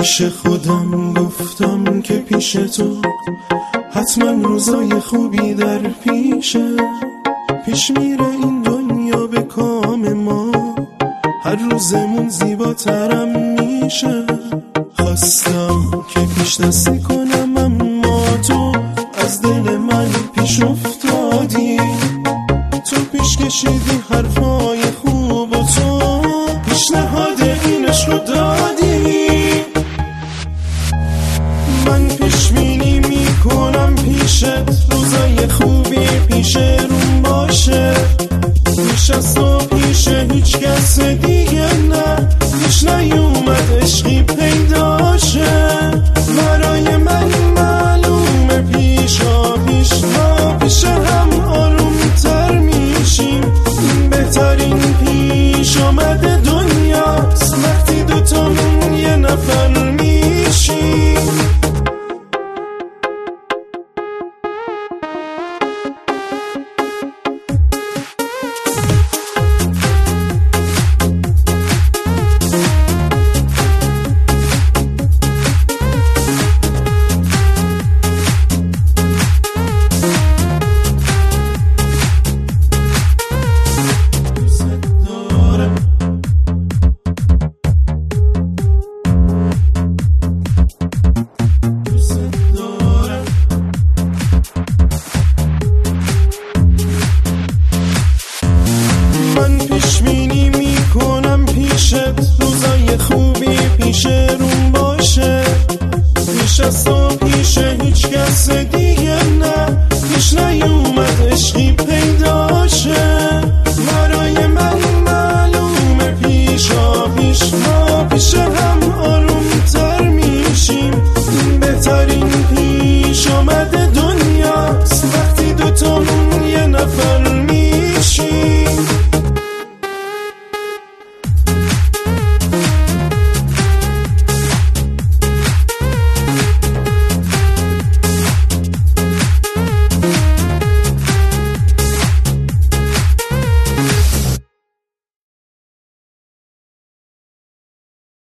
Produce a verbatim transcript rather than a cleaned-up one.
پیش خودم گفتم که پیش تو حتما روزای خوبی در پیشه. پیش میره این دنیا به کام ما، هر روزمون زیباترم میشه. خواستم که پیش دستی کنم اما تو از دل من پیش افتادی. تو پیش کشیدی حرفای خوب و تو پیشنهاد اینش رو دادی. من پیش بینی میکنم پیشت روزای خوبی پیش روم باشه. پیش از تو پیش هیچ کس دیگه نه، پیش نیومد عشقی پیداشه. برای من معلومه پیشا پیش ما پیش هم آروم تر میشیم. بهترین پیش آمده دنیاست وقتی دوتامون یه نفر میشیم. روزای خوبی پیش روم باشه. پیش از تو پیش هیچ کس دیگه نه، پیش نیومد عشقی پیداشه. برای من معلومه پیشا پیش ما پیش